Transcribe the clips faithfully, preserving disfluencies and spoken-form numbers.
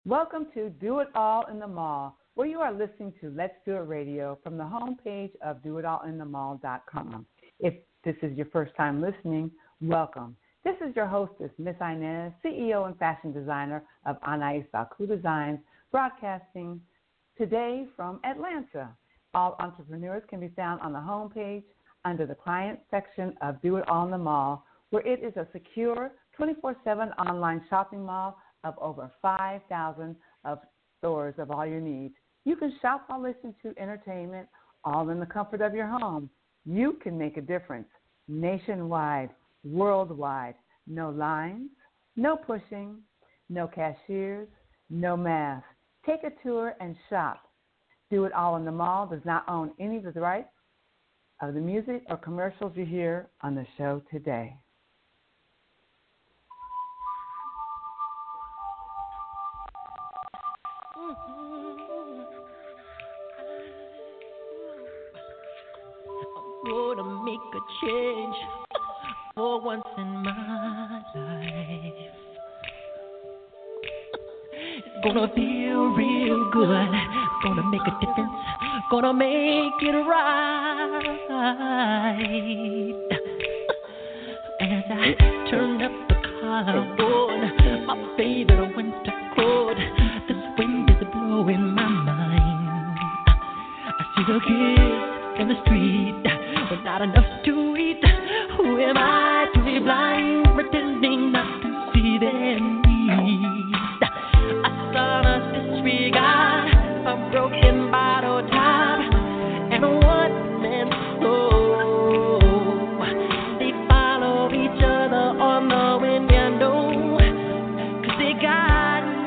Welcome to Do It All in the Mall, where you are listening to Let's Do It Radio from the homepage of do it all in the mall dot com. If this is your first time listening, welcome. This is your hostess, Miss Inez, C E O and fashion designer of Anais Baku Designs, broadcasting today from Atlanta. All entrepreneurs can be found on the homepage under the client section of Do It All in the Mall, where it is a secure twenty-four seven online shopping mall of over five thousand of stores of all your needs. You can shop while listening to entertainment, all in the comfort of your home. You can make a difference nationwide, worldwide. No lines, no pushing, no cashiers, no math. Take a tour and shop. Do It All in the Mall does not own any of the rights of the music or commercials you hear on the show today. I'm gonna make a change for once in my life. It's gonna feel real good. Gonna make a difference. Gonna make it right. As I turn up the collarbone, my favorite winter coat. This wind is blowing my mind. I see the kids in the street, but not enough to eat. Who am I to be blind, pretending not to see their needs? I saw us disregard a broken bottle top and a one-man show. They follow each other on the window, 'cause they got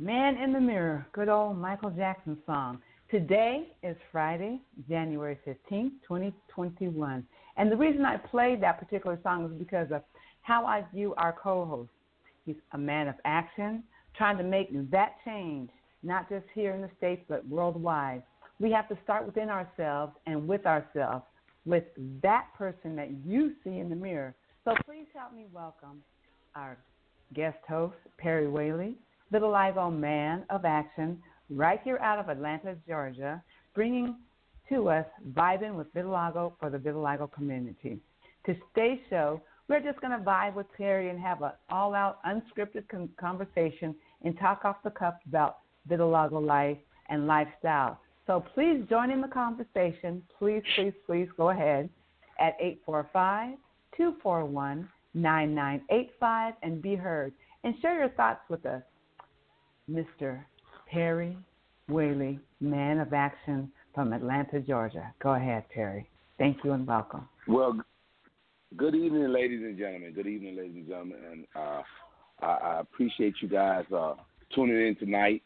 Man in the Mirror, good old Michael Jackson song. Today is Friday, January fifteenth, twenty twenty-one. And the reason I played that particular song is because of how I view our co-host. He's a man of action, trying to make that change, not just here in the States, but worldwide. We have to start within ourselves and with ourselves, with that person that you see in the mirror. So please help me welcome our guest host, Perry Whaley, vitiligo man of action, right here out of Atlanta, Georgia, bringing to us Vibing with Vitiligo for the vitiligo community. Today's show, we're just going to vibe with Perry and have an all-out, unscripted con- conversation and talk off the cuff about vitiligo life and lifestyle. So please join in the conversation. Please, please, please go ahead at eight four five, two four one, nine nine eight five and be heard. And share your thoughts with us. Mister Perry Whaley, man of action from Atlanta, Georgia. Go ahead, Perry. Thank you and welcome. Well, good evening, ladies and gentlemen. Good evening, ladies and gentlemen. And uh, I, I appreciate you guys uh, tuning in tonight.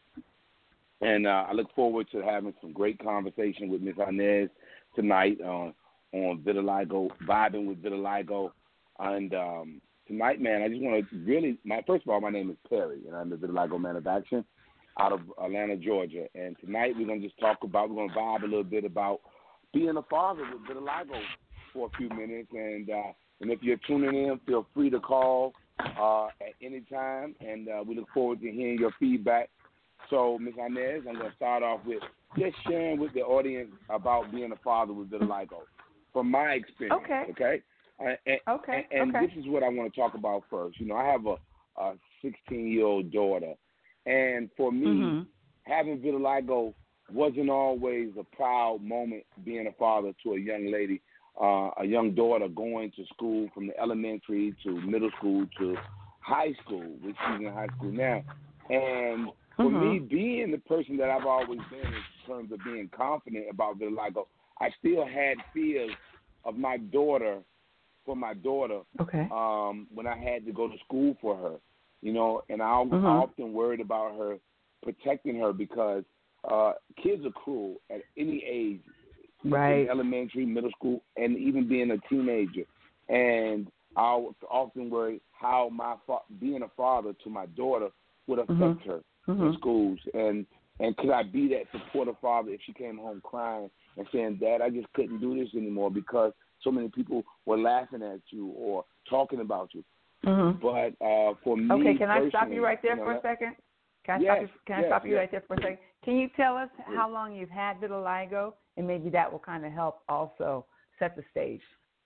And uh, I look forward to having some great conversation with Miz Inez tonight on on vitiligo, vibing with vitiligo. And um, tonight, man, I just want to really, my first of all, my name is Perry, and I'm the vitiligo man of action out of Atlanta, Georgia. And tonight we're going to just talk about, we're going to vibe a little bit about being a father with vitiligo for a few minutes. And uh, and if you're tuning in, feel free to call uh, at any time. And uh, we look forward to hearing your feedback. So, Miz Inez, I'm going to start off with just sharing with the audience about being a father with vitiligo from my experience. Okay. Okay. And, okay. And, and okay. this is what I want to talk about first. You know, I have a, a sixteen-year-old daughter, and for me, mm-hmm. having vitiligo wasn't always a proud moment being a father to a young lady, uh, a young daughter going to school from the elementary to middle school to high school, which she's in high school now. And for mm-hmm. me, being the person that I've always been in terms of being confident about vitiligo, I still had fears of my daughter, for my daughter, okay. um, when I had to go to school for her, you know, and I was mm-hmm. often worried about her, protecting her, because uh, kids are cruel at any age, right? Elementary, middle school, and even being a teenager. And I was often worried how my fa- being a father to my daughter would affect mm-hmm. her mm-hmm. in schools, and and could I be that supportive father if she came home crying and saying, "Dad, I just couldn't do this anymore because so many people were laughing at you or talking about you." Mm-hmm. But uh, for me, okay, can I stop you right there you know, for a second? Can I yes, stop you? Can yes, I stop you yes. right there for a second? Can you tell us how long you've had vitiligo, and maybe that will kind of help also set the stage.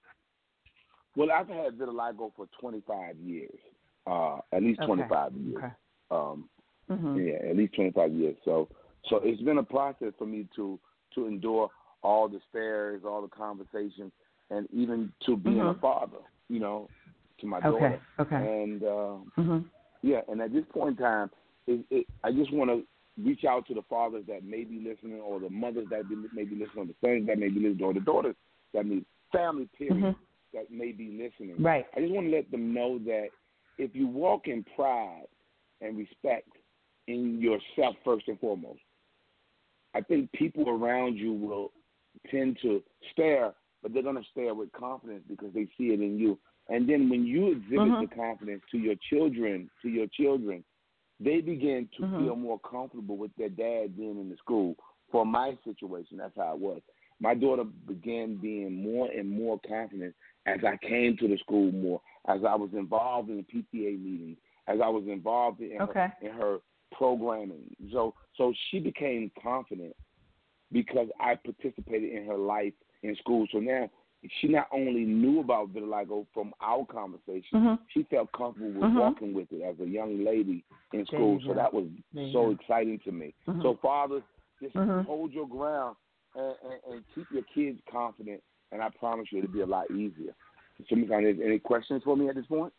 Well, I've had vitiligo for twenty-five years, uh, at least okay. twenty-five years. Okay. Um, mm-hmm. Yeah, at least twenty-five years. So, so it's been a process for me to to endure all the stares, all the conversations, and even to being mm-hmm. a father, you know, to my okay. daughter. Okay. And uh, mm-hmm. yeah, and at this point in time, it, it, I just want to reach out to the fathers that may be listening, or the mothers that be, may be listening, or the sons that may be listening, or the daughters that may, family period, mm-hmm. that may be listening. Right. I just want to let them know that if you walk in pride and respect in yourself first and foremost, I think people around you will tend to stare, but they're going to stare with confidence because they see it in you. And then when you exhibit mm-hmm. the confidence to your children, to your children, they begin to mm-hmm. feel more comfortable with their dad being in the school. For my situation, that's how it was. My daughter began being more and more confident as I came to the school more, as I was involved in P T A meetings, as I was involved in, okay. her, in her programming. So, so she became confident because I participated in her life in school. So now she not only knew about vitiligo from our conversation, mm-hmm. she felt comfortable with mm-hmm. walking with it as a young lady in school. So that was so exciting to me. Mm-hmm. So fathers, just mm-hmm. hold your ground and, and, and keep your kids confident, and I promise you it'll be a lot easier. So, Miz Inez, any questions for me at this point?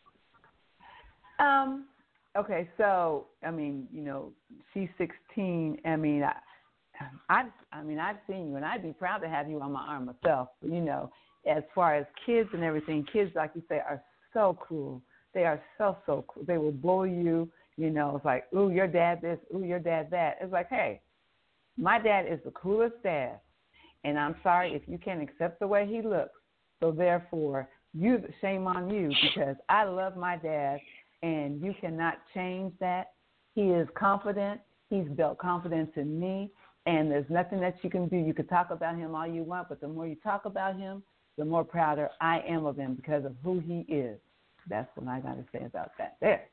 Um. Okay, so I mean, you know, she's sixteen. I mean, I, I, I mean, I've seen you, and I'd be proud to have you on my arm myself. But, you know, as far as kids and everything, kids, like you say, are so cruel. They are so so cruel. They will bully you. You know, it's like, ooh, your dad this, ooh, your dad that. It's like, hey, my dad is the coolest dad, and I'm sorry if you can't accept the way he looks. So therefore, you shame on you, because I love my dad, and you cannot change that. He is confident. He's built confidence in me, and there's nothing that you can do. You can talk about him all you want, but the more you talk about him, the more prouder I am of him because of who he is. That's what I got to say about that. There.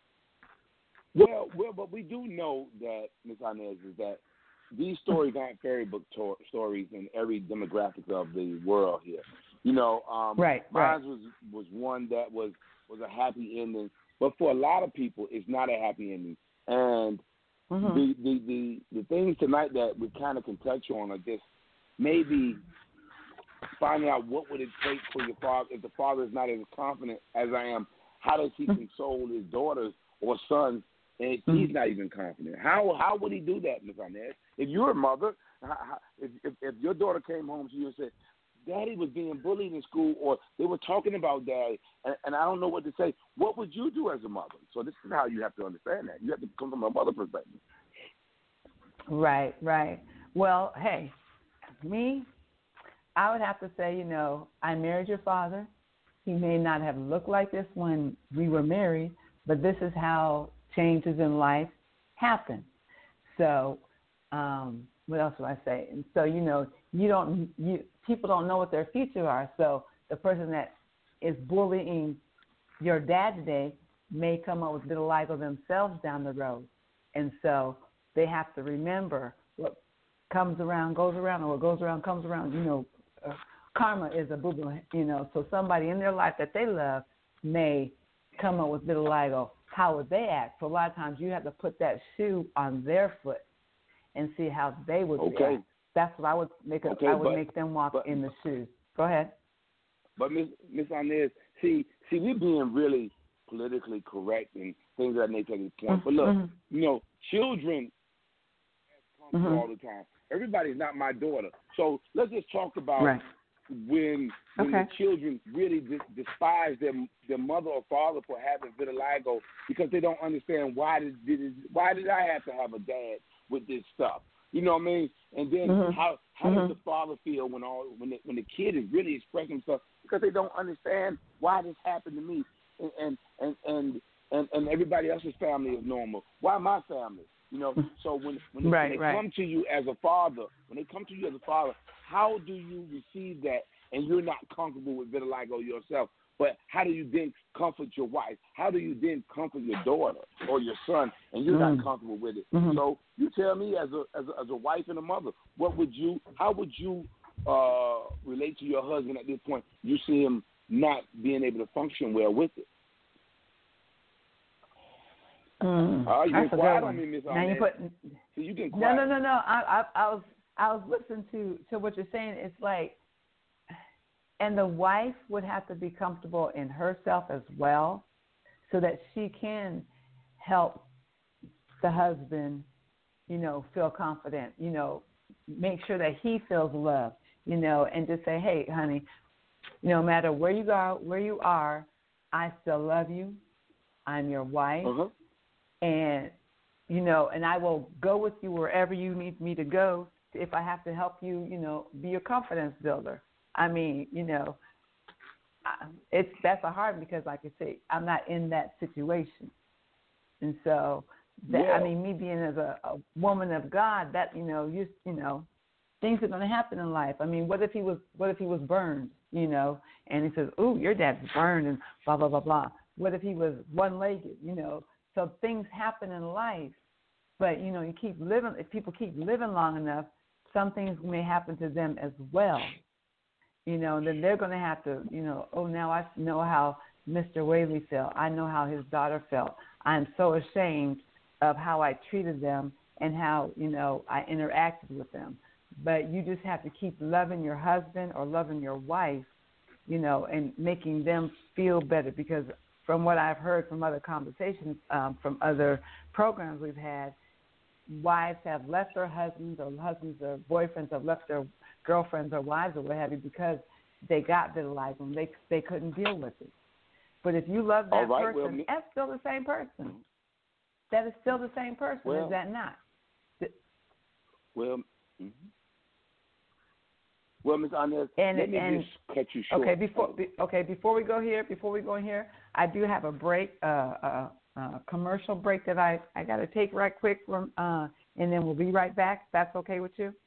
Well, well, but we do know that, Miz Inez, is that these stories aren't fairy book to- stories in every demographic of the world here. You know, um, right, mine right. was was one that was, was a happy ending, but for a lot of people, it's not a happy ending. And mm-hmm. the, the, the, the things tonight that we kind of can touch on are just maybe finding out what would it take for your father, if the father is not as confident as I am, how does he console his daughters or sons if mm-hmm. he's not even confident? How how would he do that, Miz Inez? If you're a mother, how, if, if if your daughter came home to you and said, Daddy was being bullied in school, or they were talking about Daddy, and, and I don't know what to say, what would you do as a mother? So this is how you have to understand that. You have to come from a mother perspective. Right, right. Well, hey, me, I would have to say, you know, I married your father. He may not have looked like this when we were married, but this is how changes in life happen. So, um, what else do I say? And so, you know, you don't, you people don't know what their future are. So the person that is bullying your dad today may come up with vitiligo themselves down the road. And so they have to remember what comes around goes around, or what goes around comes around. You know, uh, karma is a boo-boo, you know. So somebody in their life that they love may come up with vitiligo. How would they act? So a lot of times you have to put that shoe on their foot and see how they would okay. react. That's what I would make. A, okay, I would but, make them walk but, in the shoes. Go ahead. But Miss Miss Inez, see, see, we're being really politically correct and things of that nature at this point. Mm-hmm. But look, you know, children come mm-hmm. all the time. Everybody's not my daughter. So let's just talk about right. when when okay. the children really dis- despise their their mother or father for having vitiligo because they don't understand why did, did it, why did I have to have a dad with this stuff? You know what I mean? And then mm-hmm. how how mm-hmm. does the father feel when all when the, when the kid is really expressing himself because they don't understand why this happened to me and and and and, and, and everybody else's family is normal. Why my family? You know. So when when they, right, when they right. come to you as a father, when they come to you as a father, how do you receive that? And you're not comfortable with vitiligo yourself. But how do you then comfort your wife? How do you then comfort your daughter or your son, and you're mm. not comfortable with it? Mm-hmm. So you tell me, as a, as a as a wife and a mother, what would you? How would you uh, relate to your husband at this point? You see him not being able to function well with it. Mm. Uh, you That's been quiet on me, Miss Now you put. So you getting No, quiet. no, no, no. I, I, I was, I was listening to, to what you're saying. It's like, and the wife would have to be comfortable in herself as well, so that she can help the husband, you know, feel confident. You know, make sure that he feels loved. You know, and just say, hey, honey, no matter where you go, where you are, I still love you. I'm your wife. Uh-huh. And, you know, and I will go with you wherever you need me to go if I have to help you, you know, be your confidence builder. I mean, you know, it's that's a hard because, like I say, I'm not in that situation. And so, that, yeah. I mean, me being as a, a woman of God, that, you know, you, you know, things are going to happen in life. I mean, what if he was, what if he was burned, you know, and he says, ooh, your dad's burned and blah, blah, blah, blah. What if he was one-legged, you know? So things happen in life, but, you know, you keep living, if people keep living long enough, some things may happen to them as well, you know, and then they're going to have to, you know, oh, now I know how Mister Whaley felt. I know how his daughter felt. I'm so ashamed of how I treated them and how, you know, I interacted with them. But you just have to keep loving your husband or loving your wife, you know, and making them feel better, because from what I've heard from other conversations, um, from other programs we've had, wives have left their husbands, or husbands or boyfriends have left their girlfriends or wives or what have you because they got vitiligo and they they couldn't deal with it. But if you love that right, person, well, that's still the same person. that is still the same person, well, is that not? Well, mm-hmm. well, Miz Inez, and, let me and, just cut you short. Okay, before be, okay, before we go here, before we go in here, I do have a break, uh, a, a commercial break that I, I got to take right quick from, uh, and then we'll be right back. If that's okay with you?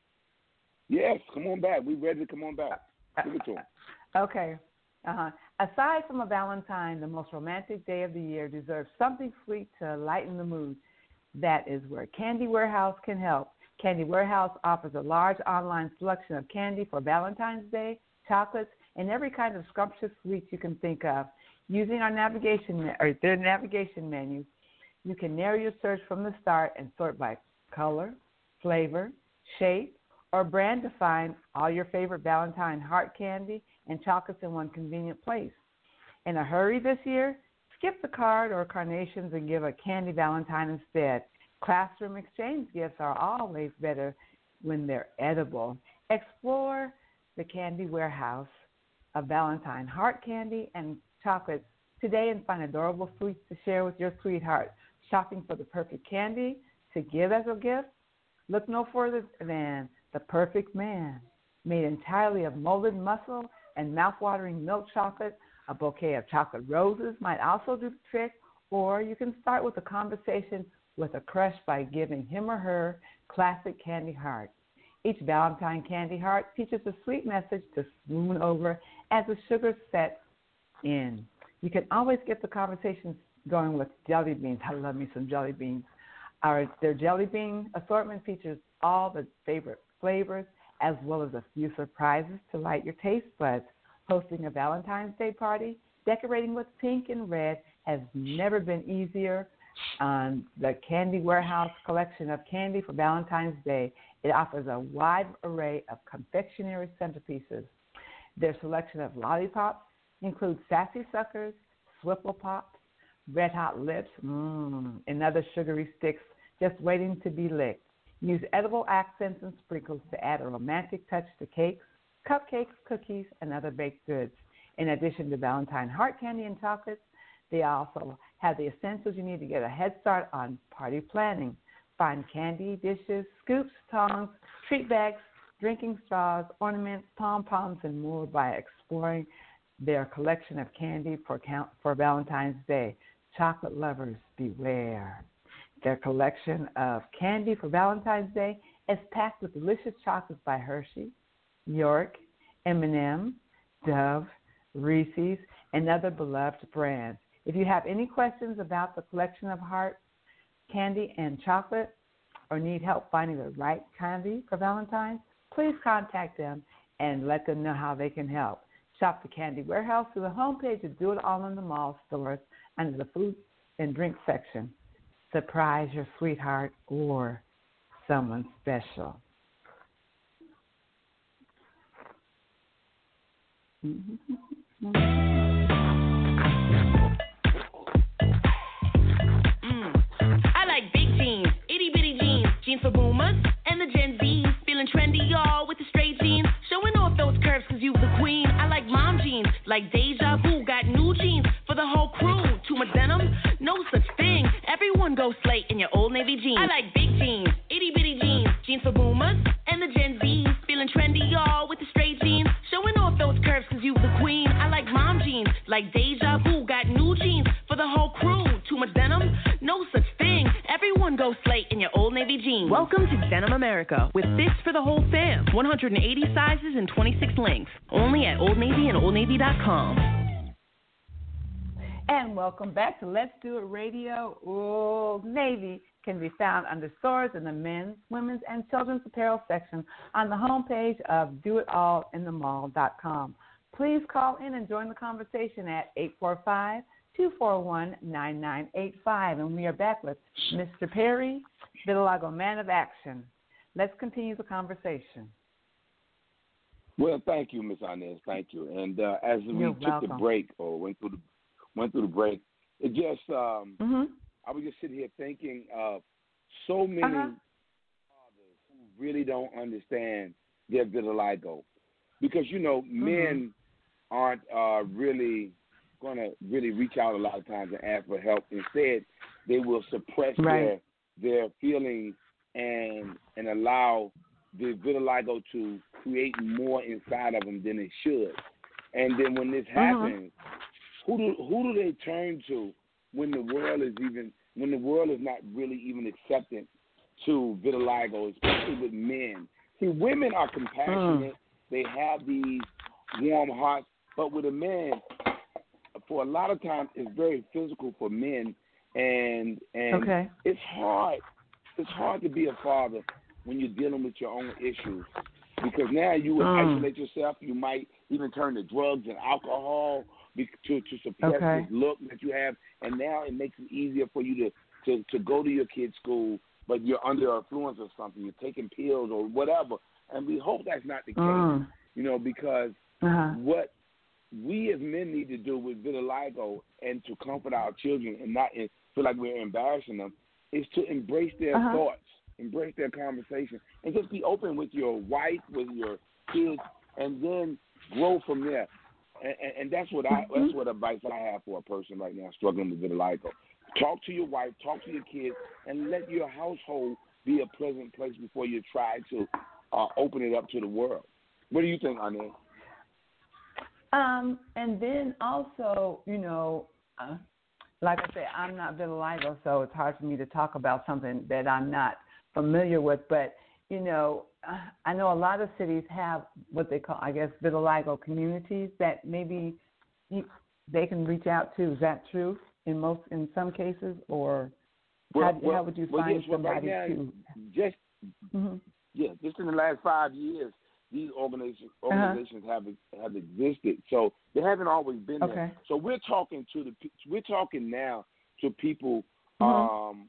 Yes, come on back. We're ready to come on back. Give it to him. Okay. Uh-huh. Aside from a Valentine, the most romantic day of the year deserves something sweet to lighten the mood. That is where Candy Warehouse can help. Candy Warehouse offers a large online selection of candy for Valentine's Day, chocolates, and every kind of scrumptious sweets you can think of. Using our navigation or their navigation menu, you can narrow your search from the start and sort by color, flavor, shape, or brand to find all your favorite Valentine heart candy and chocolates in one convenient place. In a hurry this year, skip the card or carnations and give a candy Valentine instead. Classroom exchange gifts are always better when they're edible. Explore the Candy Warehouse of Valentine heart candy and chocolates today and find adorable sweets to share with your sweetheart. Shopping for the perfect candy to give as a gift? Look no further than the Perfect Man. Made entirely of molded muscle and mouth-watering milk chocolate, a bouquet of chocolate roses might also do the trick, or you can start with a conversation with a crush by giving him or her classic candy heart. Each Valentine candy heart features a sweet message to swoon over as the sugar sets in. You can always get the conversation going with jelly beans. I love me some jelly beans. Our, their jelly bean assortment features all the favorite flavors as well as a few surprises to light your taste buds. Hosting a Valentine's Day party, decorating with pink and red has never been easier. On the Candy Warehouse collection of candy for Valentine's Day, it offers a wide array of confectionery centerpieces. Their selection of lollipops includes Sassy Suckers, Swiftle Pops, Red Hot Lips, mmm, and other sugary sticks just waiting to be licked. Use edible accents and sprinkles to add a romantic touch to cakes, cupcakes, cookies, and other baked goods. In addition to Valentine heart candy and chocolates, they also have the essentials you need to get a head start on party planning. Find candy dishes, scoops, tongs, treat bags, drinking straws, ornaments, pom-poms, and more by exploring their collection of candy for, count, for Valentine's Day. Chocolate lovers, beware. Their collection of candy for Valentine's Day is packed with delicious chocolates by Hershey, York, M and M, Dove, Reese's, and other beloved brands. If you have any questions about the collection of heart candy and chocolate or need help finding the right candy for Valentine's, please contact them and let them know how they can help. Shop the Candy Warehouse through the homepage of Do It All in the Mall stores under the food and drink section. Surprise your sweetheart or someone special. Mm, I like big jeans, itty bitty jeans, jeans for boomers and the Gen Zs. Feeling trendy, y'all, with the straight jeans, showing off those curves cause you the queen. I like mom jeans, like deja vu, got new jeans for the whole crew. Too much denim, no such thing. Everyone go slate in your old navy jeans. I like big jeans, itty bitty jeans, jeans for boomers and the Gen Zs. Feeling trendy, y'all, with the straight jeans, showing off those curves cause you the queen. I like mom jeans, like deja vu, got new jeans for the whole crew. Too much denim, no such thing. Everyone go slate in your old navy jeans. Welcome to Denim America with fits for the whole fam. one hundred eighty sizes and twenty-six lengths. Only at Old Navy and old navy dot com. And welcome back to Let's Do It Radio. Old Navy can be found under stores in the men's, women's, and children's apparel section on the homepage of do it all in the mall dot com. Please call in and join the conversation at eight four five, two four one, nine nine eight five. And we are back with Mister Perry, Vitiligo Man of Action. Let's continue the conversation. Well, thank you, Miz Inez. Thank you. And uh, as we You're took welcome. the break or went through the went through the break, it just um, Mm-hmm. I was just sitting here thinking of so many Uh-huh. fathers who really don't understand their vitiligo, because you know Mm-hmm. men aren't uh, really going to really reach out a lot of times and ask for help. Instead, they will suppress right. their their feelings and and allow the vitiligo to create more inside of them than it should. And then when this happens, mm-hmm. who do who do they turn to when the world is even when the world is not really even accepting to vitiligo, especially with men? See, women are compassionate; mm. they have these warm hearts, but with a man, for a lot of times, it's very physical for men, and and okay. it's hard. It's hard to be a father when you're dealing with your own issues, because now you would mm. isolate yourself. You might even turn to drugs and alcohol to, to suppress okay. this look that you have, and now it makes it easier for you to, to, to go to your kid's school, but you're under influence of something. You're taking pills or whatever, and we hope that's not the case, mm. you know, because uh-huh. what we as men need to do with vitiligo and to comfort our children and not feel like we're embarrassing them is to embrace their uh-huh. thoughts, embrace their conversation, and just be open with your wife, with your kids, and then grow from there. And, and, and that's what I that's what advice I have for a person right now struggling with vitiligo. Talk to your wife, talk to your kids, and let your household be a pleasant place before you try to uh, open it up to the world. What do you think, Anil? Um, and then also, you know, uh, like I said, I'm not vitiligo, so it's hard for me to talk about something that I'm not familiar with. But, you know, I know a lot of cities have what they call, I guess, vitiligo communities that maybe you, they can reach out to. Is that true in most, in some cases, or well, how, well, how would you well, find yes, well, somebody right now, to? Just mm-hmm. yeah, just in the last five years, these organizations organizations uh-huh. have have existed. So they haven't always been okay. there. So we're talking to the we're talking now to people. Mm-hmm. Um,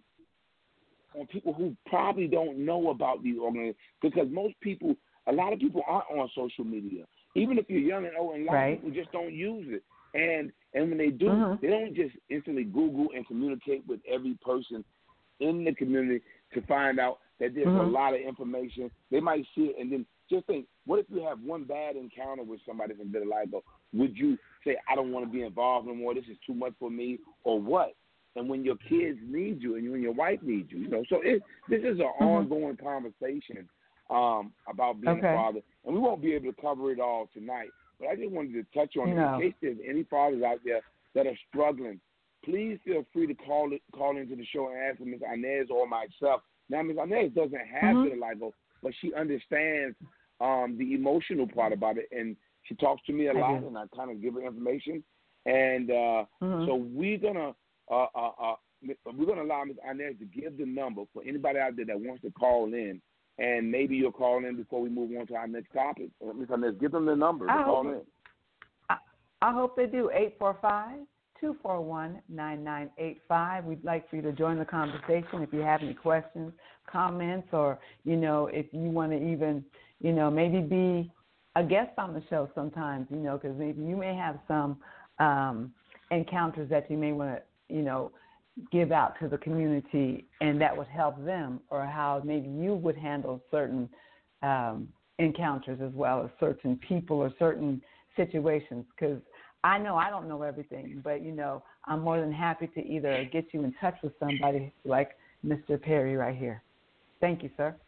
on people who probably don't know about these organizations, because most people, a lot of people aren't on social media. Even if you're young and old, and a lot right. of people just don't use it. And and when they do, mm-hmm. they don't just instantly Google and communicate with every person in the community to find out that there's mm-hmm. a lot of information. They might see it and then just think, what if you have one bad encounter with somebody from vitiligo? Would you say, I don't want to be involved no more, this is too much for me, or what? And when your kids need you and when your wife needs you, you know. So it, this is an mm-hmm. ongoing conversation um, about being okay. a father. And we won't be able to cover it all tonight. But I just wanted to touch on no. it. In case there's any fathers out there that are struggling, please feel free to call it, call into the show and ask Miz Inez or myself. Now, Miz Inez doesn't have mm-hmm. vitiligo, but she understands um, the emotional part about it. And she talks to me a I lot, do. and I kind of give her information. And uh, mm-hmm. so we're going to Uh, uh, uh, we're going to allow Miz Inez to give the number for anybody out there that wants to call in, and maybe you'll call in before we move on to our next topic. Uh, Miz Inez, give them the number to I call hope, in. I, I hope they do. eight four five, two four one, nine nine eight five. We'd like for you to join the conversation if you have any questions, comments, or, you know, if you want to even, you know, maybe be a guest on the show sometimes, you know, because maybe you may have some um, encounters that you may want to, you know, give out to the community, and that would help them, or how maybe you would handle certain um, encounters as well as certain people or certain situations. Because I know I don't know everything, but, you know, I'm more than happy to either get you in touch with somebody like Mister Perry right here. Thank you, sir.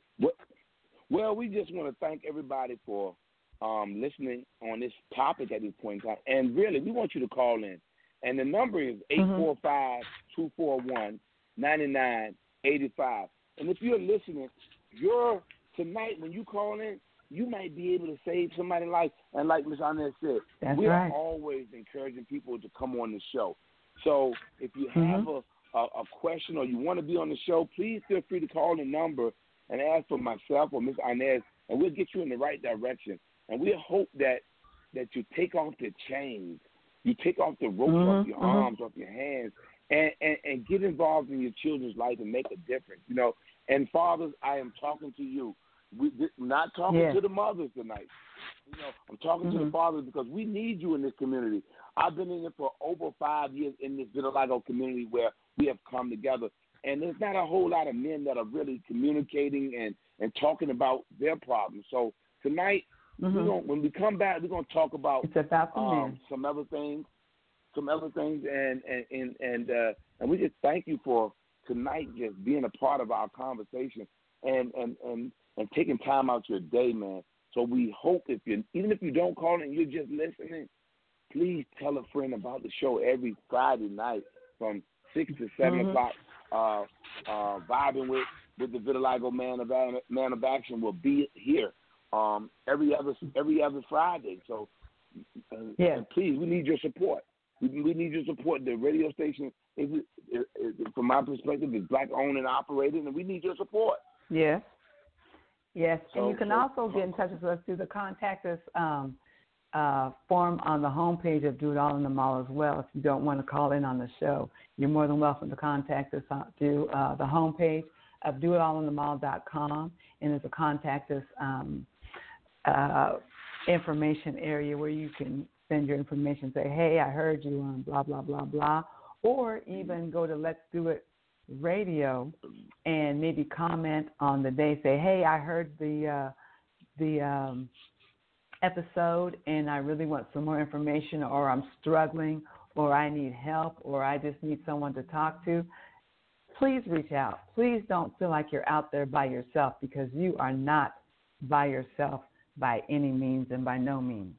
Well, we just want to thank everybody for um, listening on this topic at this point in time. And really, we want you to call in. And the number is eight four five, two four one, nine nine eight five. And if you're listening, you're tonight when you call in, you might be able to save somebody's life. And like Miz Inez said, That's we right. are always encouraging people to come on the show. So if you have mm-hmm. a, a, a question or you want to be on the show, please feel free to call the number and ask for myself or Miz Inez, and we'll get you in the right direction. And we hope that, that you take off the chains. You take off the ropes mm-hmm, off your mm-hmm. arms, off your hands, and, and, and get involved in your children's life and make a difference. You know, and fathers, I am talking to you. We not talking yeah. to the mothers tonight. You know, I'm talking mm-hmm. to the fathers because we need you in this community. I've been in it for over five years in this vitiligo community where we have come together, and there's not a whole lot of men that are really communicating and, and talking about their problems. So tonight, Mm-hmm. we're gonna, when we come back, we're going to talk about it's about the um, men. some other things, some other things, and and and, and uh, And we just thank you for tonight just being a part of our conversation and, and, and, and taking time out your day, man. So we hope if you, even if you don't call in, you're just listening, please tell a friend about the show every Friday night from six to seven mm-hmm. o'clock. Uh, uh, vibing with, with the Vitiligo Man of Man of Action will be here um, every other every other Friday. So, uh, yeah. and please, we need your support. We, we need your support. The radio station, is, is, is, from my perspective, is black owned and operated, and we need your support. Yes. Yes, so, and you can so, also get in touch with us through the contact us um, uh, form on the homepage of Do It All in the Mall as well. If you don't want to call in on the show, you're more than welcome to contact us on, through uh, the homepage of do it all in the mall dot com, and there's a contact us um, uh, information area where you can send your information, say, hey, I heard you on blah, blah, blah, blah, or even go to Let's Do It Radio and maybe comment on the day, say, hey, I heard the uh, the um, episode and I really want some more information, or I'm struggling, or I need help, or I just need someone to talk to. Please reach out. Please don't feel like you're out there by yourself, because you are not by yourself by any means and by no means.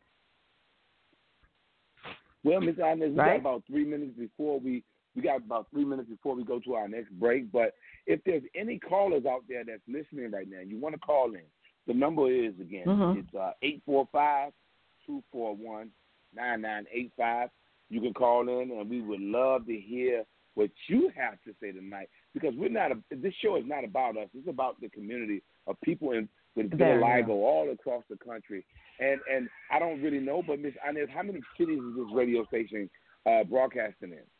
Well, Miz Inez, we right? got about three minutes before we we got about three minutes before we go to our next break. But if there's any callers out there that's listening right now, you want to call in, the number is, again, mm-hmm. it's uh, eight four five, two four one, nine nine eight five. You can call in, and we would love to hear what you have to say tonight, because we're not. A, this show is not about us. It's about the community of people in with vitiligo all across the country. And and I don't really know, but Miz Inez, how many cities is this radio station uh, broadcasting in?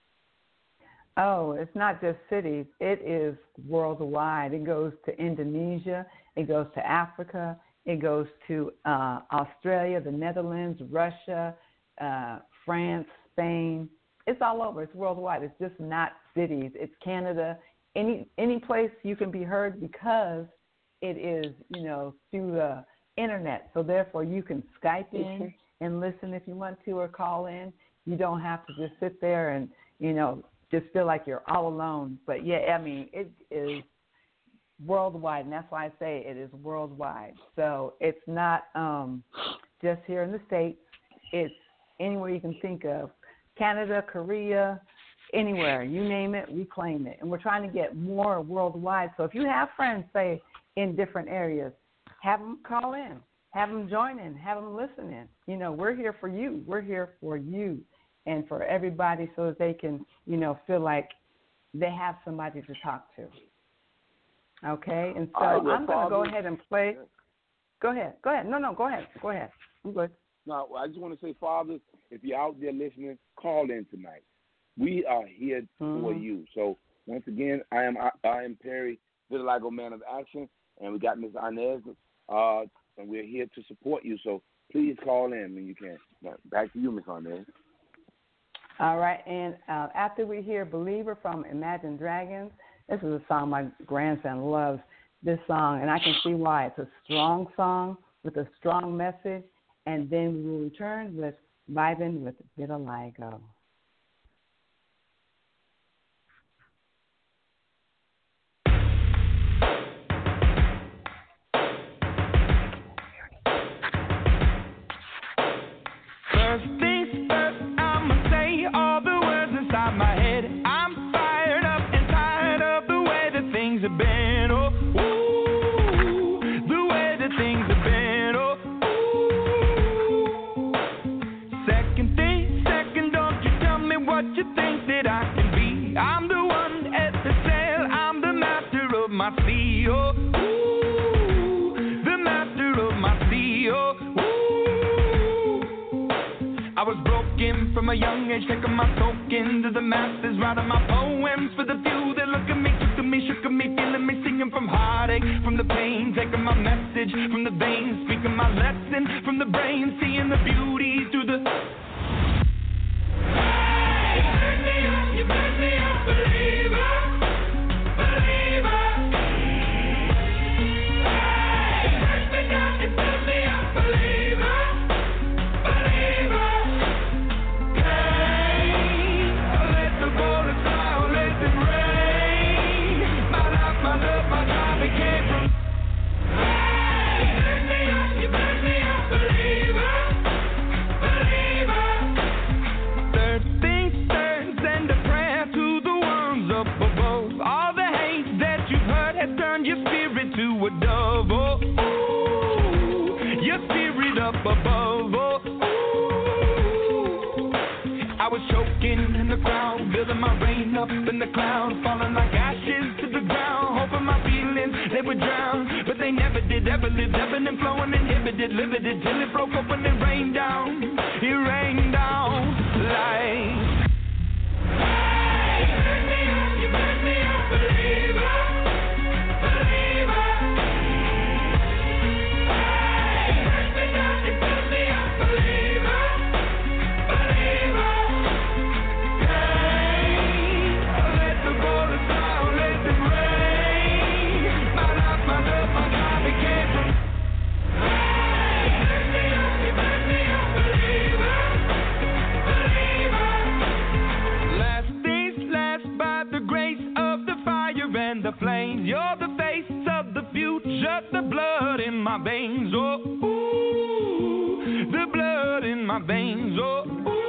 Oh, it's not just cities. It is worldwide. It goes to Indonesia. It goes to Africa. It goes to uh, Australia, the Netherlands, Russia, uh, France, Spain. It's all over. It's worldwide. It's just not cities. It's Canada. Any any place you can be heard, because it is, you know, through the internet. So therefore, you can Skype in mm-hmm. and listen if you want to, or call in. You don't have to just sit there and, you know, just feel like you're all alone. But yeah, I mean, it is worldwide, and that's why I say it is worldwide. So it's not um, just here in the States. It's anywhere you can think of. Canada, Korea, anywhere, you name it, we claim it. And we're trying to get more worldwide. So if you have friends, say, in different areas, have them call in, have them join in, have them listen in. You know, we're here for you. We're here for you and for everybody, so that they can, you know, feel like they have somebody to talk to. Okay? And so right, well, I'm going to go ahead and play. Go ahead. Go ahead. No, no, go ahead. Go ahead. I'm good. No, I just want to say, fathers, if you're out there listening, call in tonight. We are here mm-hmm. for you. So once again, I am I, I am Perry, Vitiligo Man of Action, and we got Miz Inez, uh, and we're here to support you. So please call in when you can. Now, back to you, Miz Inez. All right, and uh, after we hear Believer from Imagine Dragons, this is a song my grandson loves, this song, and I can see why. It's a strong song with a strong message, and then we will return with Vibing with Vitiligo. First things first, I'ma say all the words inside my head. I'm fired up and tired of the way that things have been. Oh, ooh, the way that things have been. Oh, ooh. Second thing, second, don't you tell me what you think that I can be. I'm the one at the sail, I'm the master of my sea. Oh, ooh, the master of my sea. Oh, I was broken from a young age, taking my token to the masses, writing my poems for the few that look at me, took at me, shook at me, feeling me, singing from heartache, from the pain, taking my message from the veins, speaking my lesson from the brain, seeing the beauty through the... Hey, you burn me up, you burn me up, believer, believer. Hey, you burn me down, you burn me up, believer. Believer, hey, I let the bullets fly you've heard has turned your spirit to a dove. Oh, ooh, your spirit up above. Oh, ooh. I was choking in the crowd, building my rain up in the cloud, falling like ashes to the ground, hoping my feelings they would drown, but they never did. Ever lived, ebbing and flowing, inhibited, limited, till it broke up when it rained down. It rained down like. The flames, you're the face of the future, the blood in my veins, oh, ooh, the blood in my veins, oh,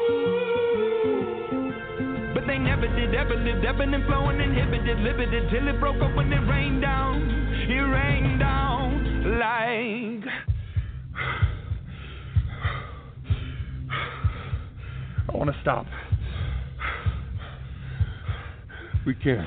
ooh. But they never did, ever lived, ebbing and flowing, inhibited, limited, till it broke up when it rained down, it rained down like. I want to stop. We can't.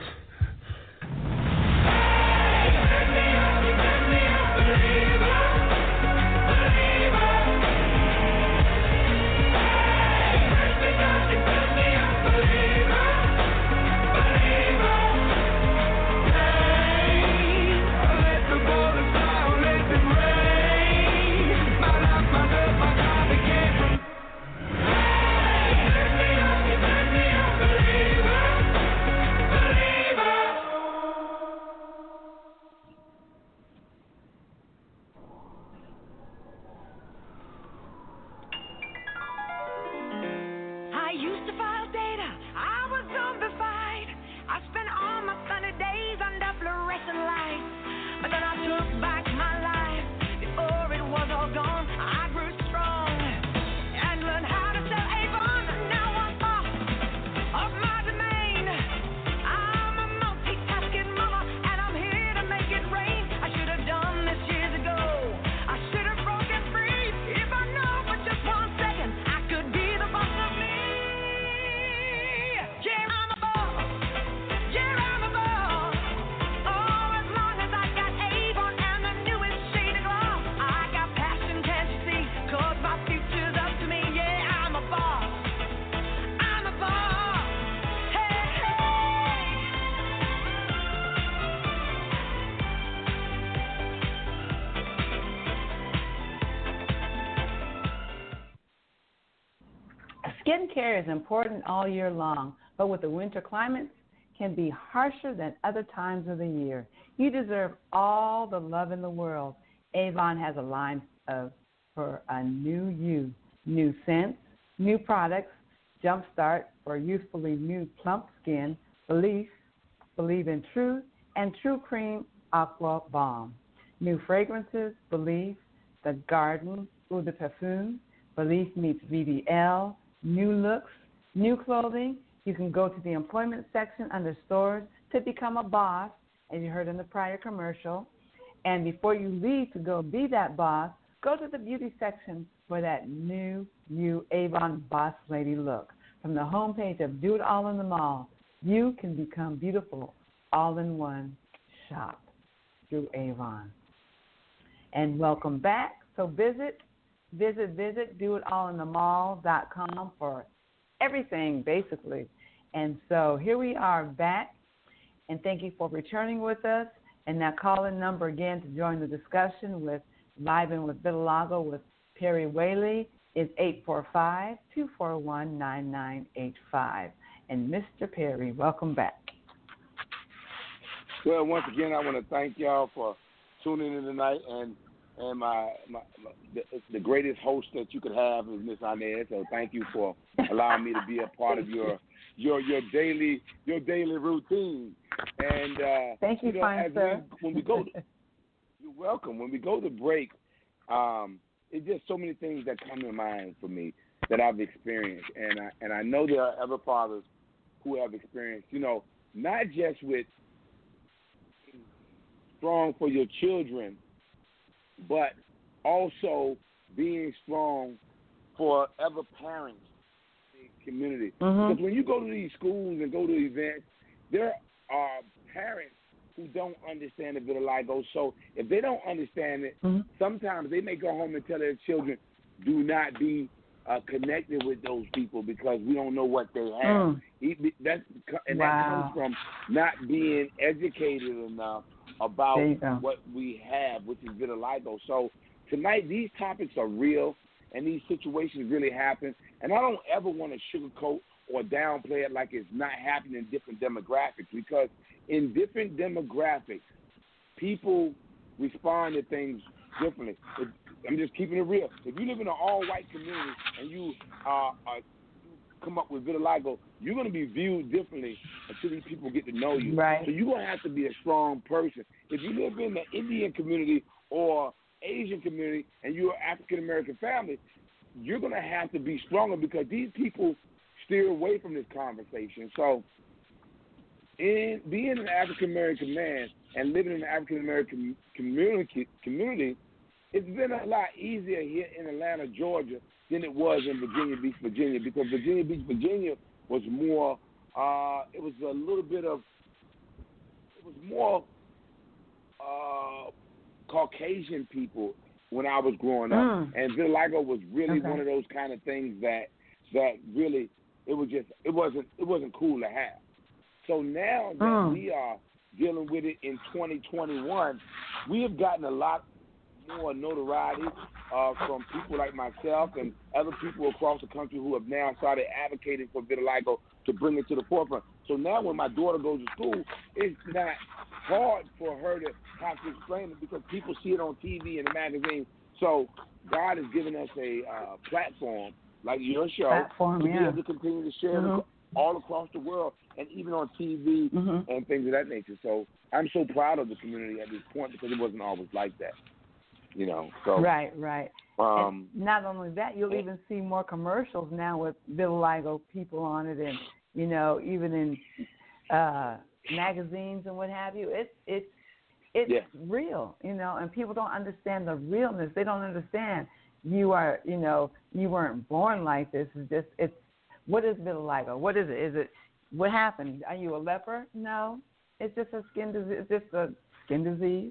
Skincare is important all year long, but with the winter climates, can be harsher than other times of the year. You deserve all the love in the world. Avon has a line of for a new you, new scents, new products, Jumpstart for youthfully new plump skin, Belief, Believe in Truth, and True Cream Aqua Balm. New fragrances, Belief, The Garden, Eau de Parfum, Belief meets V D L, new looks, new clothing. You can go to the employment section under stores to become a boss, as you heard in the prior commercial. And before you leave to go be that boss, go to the beauty section for that new, new Avon Boss Lady look. From the homepage of Do It All in the Mall, you can become beautiful all in one shop through Avon. And welcome back. So visit Visit, visit, do it all in the mall dot com for everything, basically. And so here we are back, and thank you for returning with us. And that call-in number again to join the discussion with Live In with Vitiligo with Perry Whaley is eight four five, two four one, nine nine eight five. And Mister Perry, welcome back. Well, once again, I want to thank y'all for tuning in tonight, and And my, my, my the, the greatest host that you could have is Miss Inez. So thank you for allowing me to be a part of your your your daily your daily routine. And uh, thank you, you know, fine sir. We, when we go, to, you're welcome. When we go to break, um, it's just so many things that come to mind for me that I've experienced, and I and I know there are other fathers who have experienced. You know, not just with strong for your children, but also being strong for other parents in the community. Mm-hmm. Because when you go to these schools and go to events, there are parents who don't understand the vitiligo. So if they don't understand it, mm-hmm. sometimes they may go home and tell their children, do not be uh, connected with those people because we don't know what they have. Mm. He, that's, and Wow. that comes from not being educated enough about what we have, which is vitiligo. So tonight, these topics are real, and these situations really happen. And I don't ever want to sugarcoat or downplay it like it's not happening in different demographics, because in different demographics, people respond to things differently. If, I'm just keeping it real. If you live in an all-white community and you uh, uh, come up with vitiligo, you're going to be viewed differently until these people get to know you. Right. So you're going to have to be a strong person. If you live in the Indian community or Asian community and you're an African-American family, you're going to have to be stronger because these people steer away from this conversation. So in being an African-American man and living in the African-American community, community, it's been a lot easier here in Atlanta, Georgia, than it was in Virginia Beach, Virginia, because Virginia Beach, Virginia was more, uh, it was a little bit of, it was more uh, Caucasian people when I was growing up. Mm. And vitiligo was really Okay. one of those kind of things that, that really, it was just, it wasn't, it wasn't cool to have. So now that Mm. we are dealing with it in twenty twenty-one, we have gotten a lot more notoriety uh, from people like myself and other people across the country who have now started advocating for vitiligo to bring it to the forefront. So now when my daughter goes to school, it's not hard for her to have to explain it because people see it on T V and the magazine. So God has given us a uh, platform like your show Platform, to yeah. be able to continue to share Mm-hmm. it all across the world and even on T V Mm-hmm. and things of that nature. So I'm so proud of the community at this point because it wasn't always like that. You know, so Right, right. Um, and not only that, you'll and, even see more commercials now with vitiligo people on it, and you know, even in uh, magazines and what have you. It's it's it's yeah. real, you know, and people don't understand the realness. They don't understand you are, you know, you weren't born like this. It's just it's what is vitiligo? What is it? Is it what happened? Are you a leper? No, it's just a skin disease. It's just a skin disease.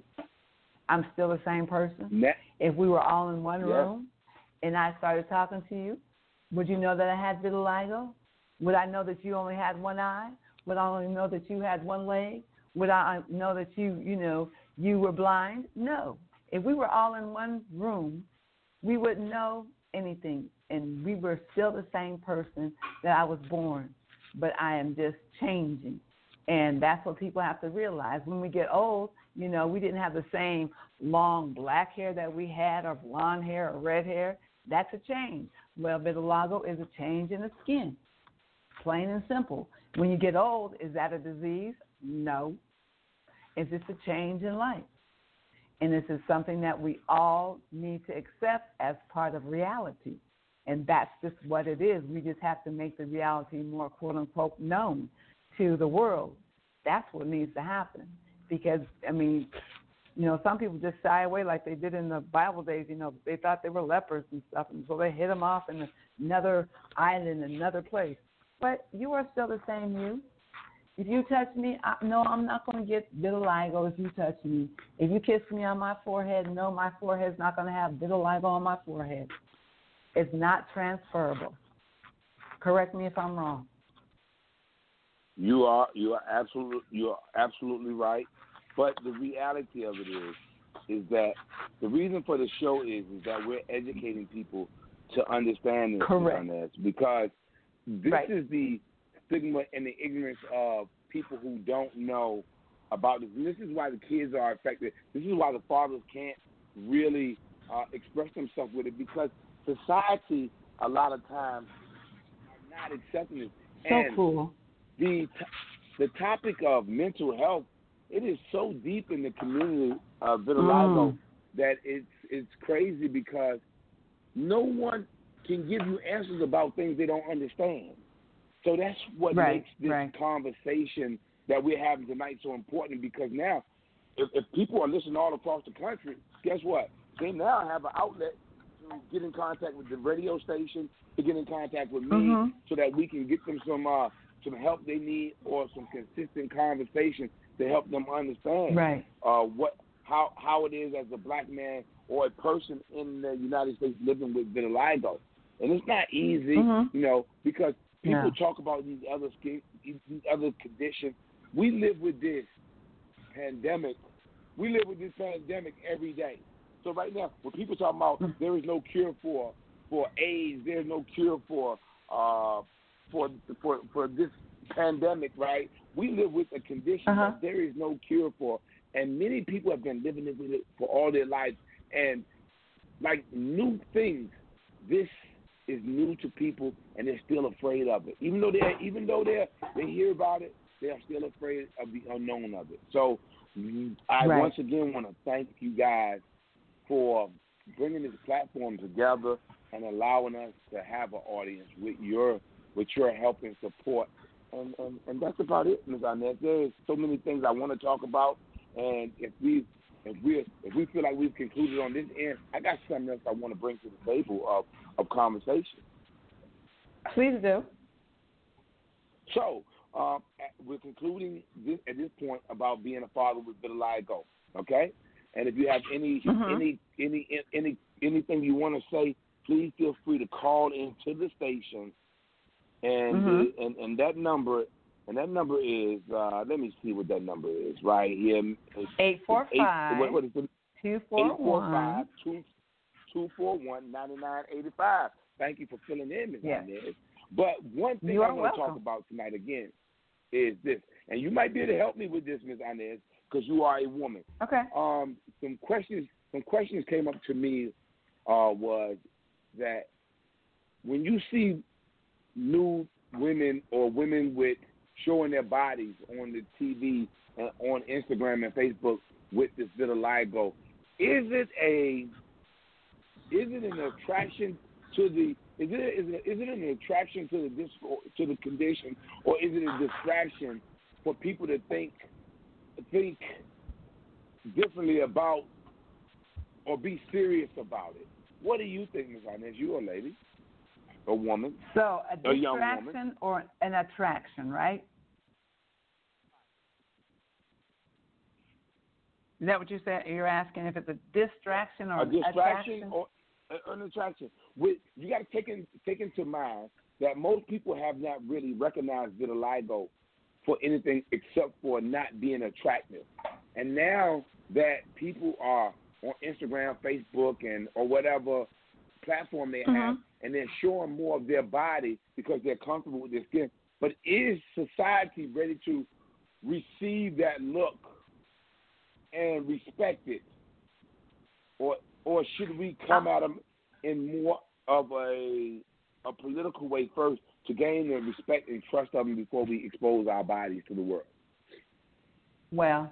I'm still the same person. Ne- If we were all in one yeah. room and I started talking to you, would you know that I had vitiligo? Would I know that you only had one eye? Would I only know that you had one leg? Would I know that you, you know, you were blind? No. If we were all in one room, we wouldn't know anything, and we were still the same person that I was born, but I am just changing. And that's what people have to realize. When we get old, you know, we didn't have the same long black hair that we had or blonde hair or red hair. That's a change. Well, vitiligo is a change in the skin, plain and simple. When you get old, is that a disease? No. It's just a change in life. And this is something that we all need to accept as part of reality. And that's just what it is. We just have to make the reality more, quote, unquote, known to the world. That's what needs to happen. Because, I mean, you know, some people just shy away like they did in the Bible days. You know, they thought they were lepers and stuff, and so they hid them off in another island, another place. But you are still the same you. If you touch me, I, no, I'm not going to get vitiligo if you touch me. If you kiss me on my forehead, no, my forehead's not going to have vitiligo on my forehead. It's not transferable. Correct me if I'm wrong. You are you are absolutely you are absolutely right. But the reality of it is is that the reason for the show is is that we're educating people to understand this, Correct. this because this Right. is the stigma and the ignorance of people who don't know about this. And this is why the kids are affected. This is why the fathers can't really uh, express themselves with it, because society a lot of times are not accepting it. So and cool. The the topic of mental health, it is so deep in the community of vitiligo Mm. that it's it's crazy because no one can give you answers about things they don't understand. So that's what Right, makes this right. conversation that we're having tonight so important, because now if, if people are listening all across the country, guess what? They now have an outlet to get in contact with the radio station, to get in contact with me, mm-hmm. so that we can get them some uh, some help they need or some consistent conversation to help them understand right. uh, what how how it is as a black man or a person in the United States living with vitiligo. And it's not easy, mm-hmm. you know, because people no. talk about these other skin, these other conditions. We live with this pandemic. We live with this pandemic every day. So right now, when people talk about mm-hmm. there is no cure for for AIDS, there's no cure for uh, for for for this pandemic, right? We live with a condition uh-huh. that there is no cure for, and many people have been living with it for all their lives. And like new things, this is new to people, and they're still afraid of it. Even though they even though they they hear about it, they are still afraid of the unknown of it. So I right. once again want to thank you guys for bringing this platform together and allowing us to have an audience with your with your help and support. And, and, and that's about it, Miz Inez. There's so many things I want to talk about, and if we if we if we feel like we've concluded on this end, I got something else I want to bring to the table of, of conversation. Please do. So um, we're concluding this at this point about being a father with vitiligo. Okay, and if you have any mm-hmm. any any any anything you want to say, please feel free to call into the station. And, mm-hmm. the, and and that number and that number is uh, let me see what that number is right here. Eight four five what, what is it? Two four eight four five one two two four one ninety nine eighty five. Thank you for filling in, Miz Yes. Inez. But one thing you I are want to welcome. talk about tonight again is this, and you might be able to help me with this, Miz Inez, because you are a woman. Okay. Um, some questions some questions came up to me uh, was that when you see new women or women with showing their bodies on the T V and on Instagram and Facebook with this vitiligo, is it a is it an attraction to the is it is it, is it an attraction to the dis, to the condition, or is it a distraction for people to think think differently about or be serious about it? What do you think, Miz Inez? You a lady. A woman. So a a young woman. distraction or an attraction, right? Is that what you said? You're asking if it's a distraction or a an distraction attraction? or an attraction. With you got to take in, take into mind that most people have not really recognized vitiligo for anything except for not being attractive. And now that people are on Instagram, Facebook, and or whatever platform they mm-hmm. have, and they're showing more of their body because they're comfortable with their skin. But is society ready to receive that look and respect it? Or or should we come at them in more of a a political way first to gain the respect and trust of them before we expose our bodies to the world? Well,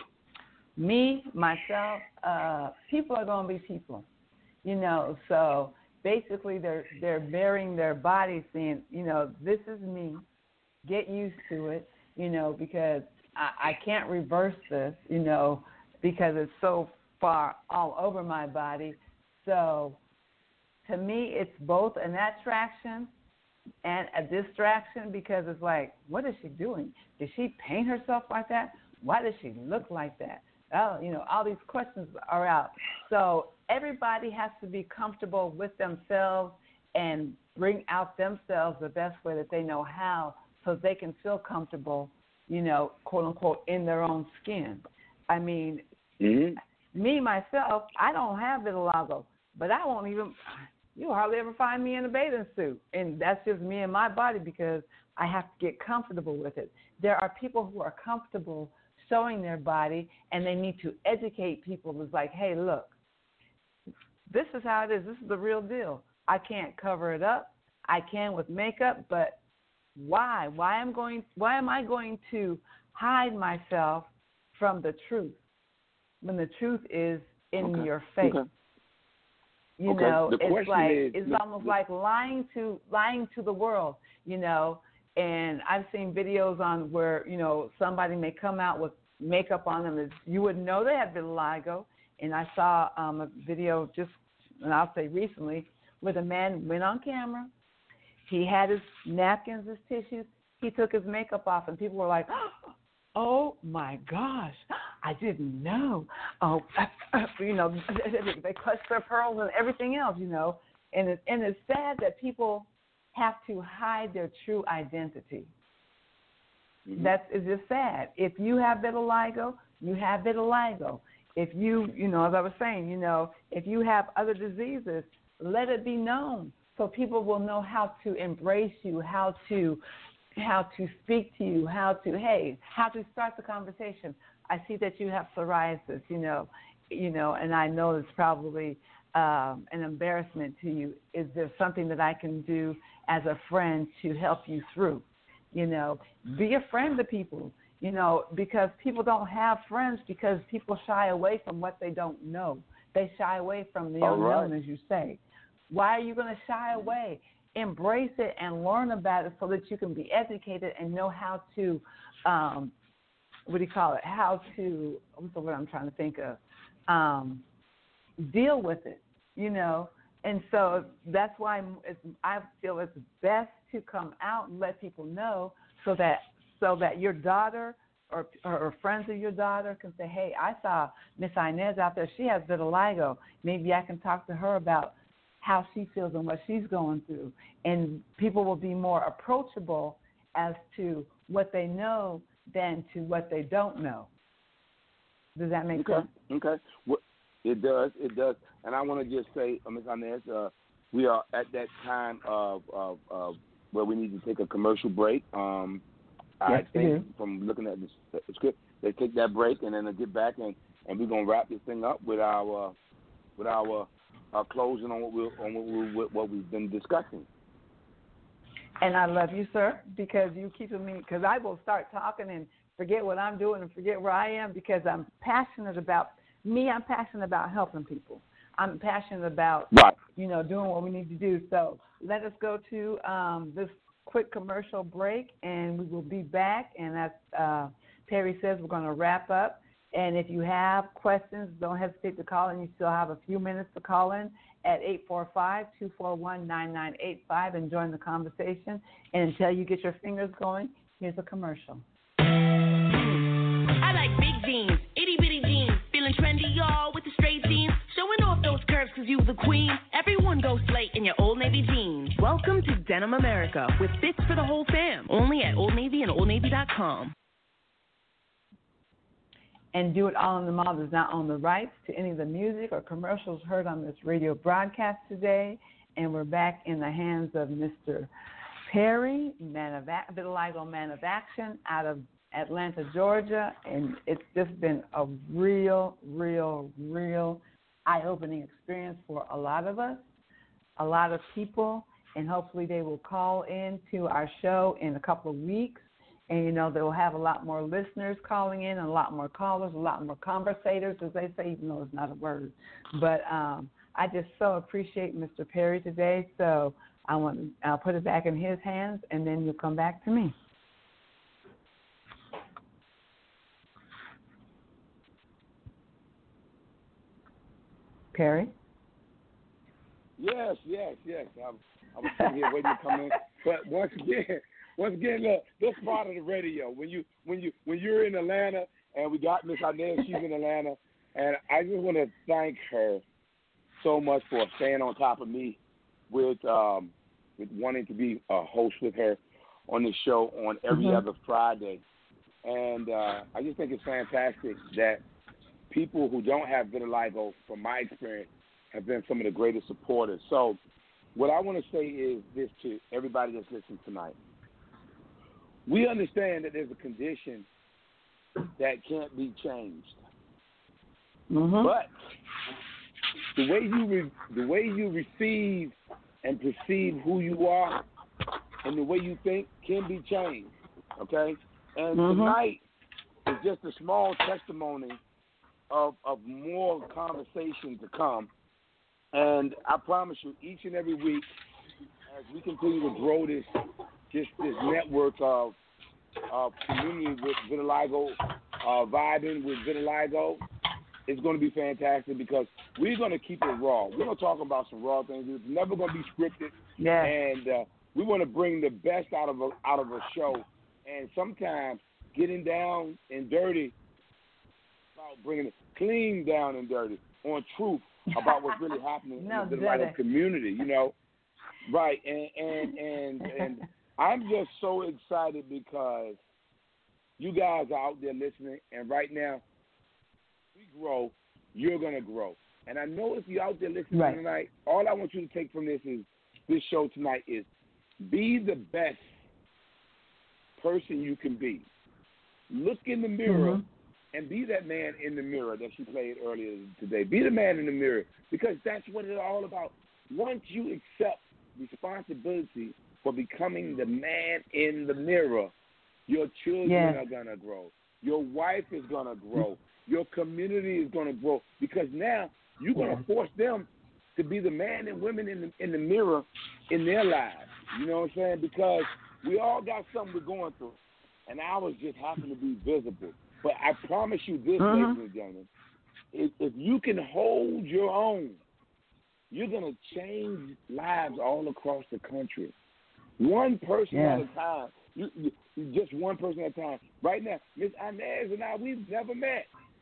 me, myself, uh, people are going to be people, you know, so basically, they're they're burying their bodies, saying, you know, this is me. Get used to it, you know, because I, I can't reverse this, you know, because it's so far all over my body. So, to me, it's both an attraction and a distraction, because it's like, what is she doing? Did she paint herself like that? Why does she look like that? Oh, you know, all these questions are out. So everybody has to be comfortable with themselves and bring out themselves the best way that they know how, so they can feel comfortable, you know, quote unquote, in their own skin. I mean, mm-hmm. me, myself, I don't have vitiligo, but I won't even, you'll hardly ever find me in a bathing suit. And that's just me and my body, because I have to get comfortable with it. There are people who are comfortable showing their body, and they need to educate people. It's like, hey, look, this is how it is. This is the real deal. I can't cover it up. I can with makeup, but why? Why am going? Why am I going to hide myself from the truth when the truth is in okay. your face? Okay. You okay. know, the it's like is, it's the, almost the, like lying to lying to the world. You know. And I've seen videos on where, you know, somebody may come out with makeup on them. Is you would know they had vitiligo. And I saw um, a video just, and I'll say recently, where the man went on camera. He had his napkins, his tissues. He took his makeup off, and people were like, oh, my gosh, I didn't know. Oh, you know, they clutched their pearls and everything else, you know. And, it, and it's sad that people have to hide their true identity. Mm-hmm. That's it's just sad. If you have vitiligo, you have vitiligo. If you, you know, as I was saying, you know, if you have other diseases, let it be known so people will know how to embrace you, how to how to speak to you, how to, hey, how to start the conversation. I see that you have psoriasis, you know, you know, and I know it's probably um, an embarrassment to you. Is there something that I can do as a friend to help you through? You know, be a friend to people. You know, because people don't have friends because people shy away from what they don't know. They shy away from the unknown, right, as you say. Why are you going to shy away? Embrace it and learn about it so that you can be educated and know how to, um, what do you call it, how to, what's the word I'm trying to think of, um, deal with it, you know. And so that's why it's, I feel it's best to come out and let people know so that so that your daughter or, or, or friends of your daughter can say, hey, I saw Miss Inez out there. She has vitiligo. Maybe I can talk to her about how she feels and what she's going through. And people will be more approachable as to what they know than to what they don't know. Does that make okay. sense? Okay. Well, it does. It does. And I want to just say, uh, Miz Inez, uh, we are at that time of, of, of where we need to take a commercial break. Um, Yes, I think from looking at the script, they take that break and then they get back and, and we're gonna wrap this thing up with our with our, our closing on what we on what, we, what we've been discussing. And I love you, sir, because you keep me. Because I will start talking and forget what I'm doing and forget where I am because I'm passionate about me. I'm passionate about helping people. I'm passionate about right. you know doing what we need to do. So let us go to um, this quick commercial break, and we will be back. And as uh, Perry says, we're going to wrap up. And if you have questions, don't hesitate to call in. You still have a few minutes to call in at eight four five, two four one, nine nine eight five and join the conversation. And until you get your fingers going, here's a commercial. I like big jeans, itty-bitty jeans, feeling trendy, y'all, with the straight jeans, showing off those curves because you the queen. Everyone go slate in your Old Navy jeans. Welcome to Denim America with fits for the whole fam, only at Old Navy and old navy dot com. And Do It All in the Mall does not own the rights to any of the music or commercials heard on this radio broadcast today. And we're back in the hands of Mister Perry, man of a- vitiligo man of action out of Atlanta, Georgia. And it's just been a real, real, real eye-opening experience for a lot of us, a lot of people. And hopefully they will call in to our show in a couple of weeks. And, you know, they'll have a lot more listeners calling in, and a lot more callers, a lot more conversators, as they say, even though it's not a word. But um, I just so appreciate Mister Perry today. So I want I'll put it back in his hands, and then you'll come back to me. Perry? Yes, yes, yes. I, I was sitting here waiting to come in. But once again, once again, look, this part of the radio. When you when you when you're in Atlanta, and we got Miss Inez, she's in Atlanta, and I just want to thank her so much for staying on top of me with um, with wanting to be a host with her on this show on every mm-hmm. other Friday. And uh, I just think it's fantastic that people who don't have vitiligo, from my experience, have been some of the greatest supporters. So what I want to say is this to everybody that's listening tonight. We understand that there's a condition that can't be changed. Mm-hmm. But the way you re- the way you receive and perceive who you are and the way you think can be changed, okay? And mm-hmm. tonight is just a small testimony of, of more conversation to come. And I promise you, each and every week, as we continue to grow this this, this network of, of community with vitiligo uh, vibing with vitiligo, it's going to be fantastic because we're going to keep it raw. We're going to talk about some raw things. It's never going to be scripted. Yeah. And uh, we want to bring the best out of a, out of a show. And sometimes getting down and dirty about bringing it clean down and dirty on truth about what's really happening no, in the vitiligo community, you know. Right. And, and, and, and I'm just so excited because you guys are out there listening, and right now, we grow, you're going to grow. And I know if you're out there listening right. tonight, all I want you to take from this is this show tonight is be the best person you can be. Look in the mirror mm-hmm. and be that man in the mirror that she played earlier today. Be the man in the mirror because that's what it's all about. Once you accept responsibility for becoming the man in the mirror, your children yes. are going to grow. Your wife is going to grow. Your community is going to grow because now you're going to force them to be the man and women in the, in the mirror in their lives. You know what I'm saying? Because we all got something we're going through, and ours just happen to be visible. But I promise you this, uh-huh. ladies and gentlemen, if, if you can hold your own, you're going to change lives all across the country. One person yeah. at a time. You, you, just one person at a time. Right now, Miss Inez and I, we've never met.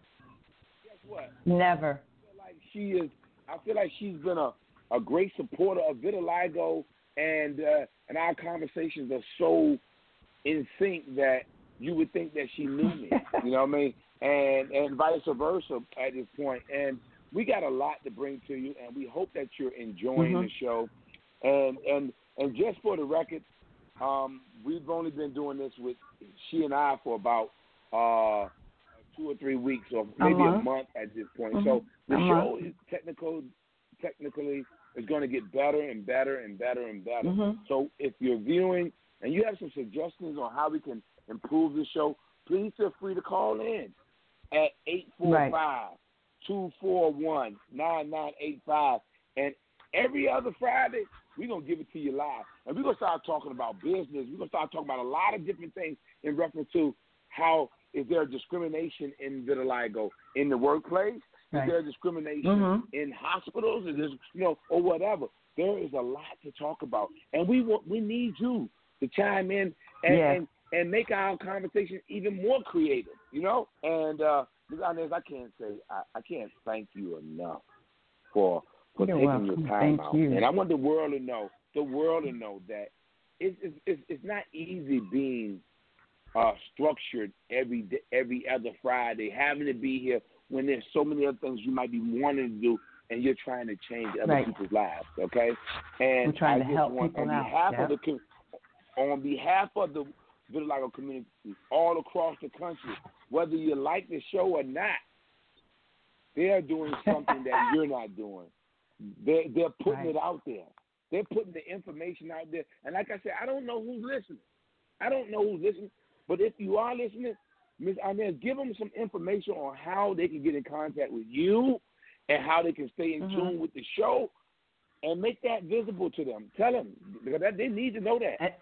Guess what? Never. I feel like she is. I feel like she's been a, a great supporter of vitiligo, and uh, and our conversations are so in sync that you would think that she knew me. You know what I mean? And and vice versa at this point. And we got a lot to bring to you, and we hope that you're enjoying mm-hmm. the show. And and and just for the record. Um, we've only been doing this with she and I for about uh, two or three weeks, or maybe uh-huh. a month at this point. Mm-hmm. So the uh-huh. show is technical, technically is going to get better and better and better and better. Mm-hmm. So if you're viewing and you have some suggestions on how we can improve the show, please feel free to call in at eight four five, two four one, nine nine eight five. And every other Friday, we're going to give it to you live. And we're going to start talking about business. We're going to start talking about a lot of different things in reference to how is there discrimination in vitiligo in the workplace? Right. Is there discrimination mm-hmm. in hospitals? Is there, you know, or whatever? There is a lot to talk about. And we want, we need you to chime in and, yes. and, and make our conversation even more creative, you know? And, uh, Miz Inez, I can't say, I, I can't thank you enough for – for You're taking welcome. your time Thank out. You. And I want the world to know, the world to know that it's it's, it's, it's not easy being uh, structured every day, every other Friday, having to be here when there's so many other things you might be wanting to do, and you're trying to change other right. people's lives. Okay, and We're trying I to help want, people on out. behalf Yep. of the on behalf of the vitiligo community all across the country, whether you like the show or not, they are doing something that you're not doing. They're, they're putting right. it out there. They're putting the information out there. And like I said, I don't know who's listening. I don't know who's listening. But if you are listening, Miz Inez, give them some information on how they can get in contact with you and how they can stay in mm-hmm. tune with the show and make that visible to them. Tell them, because they need to know that. And,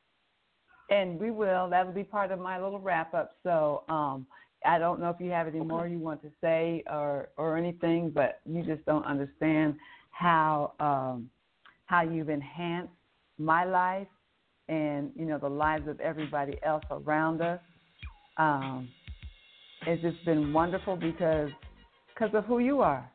and we will. That will be part of my little wrap-up. So um, I don't know if you have any okay. more you want to say or, or anything, but you just don't understand how um, how you've enhanced my life and, you know, the lives of everybody else around us. Um, it's just been wonderful because because of who you are,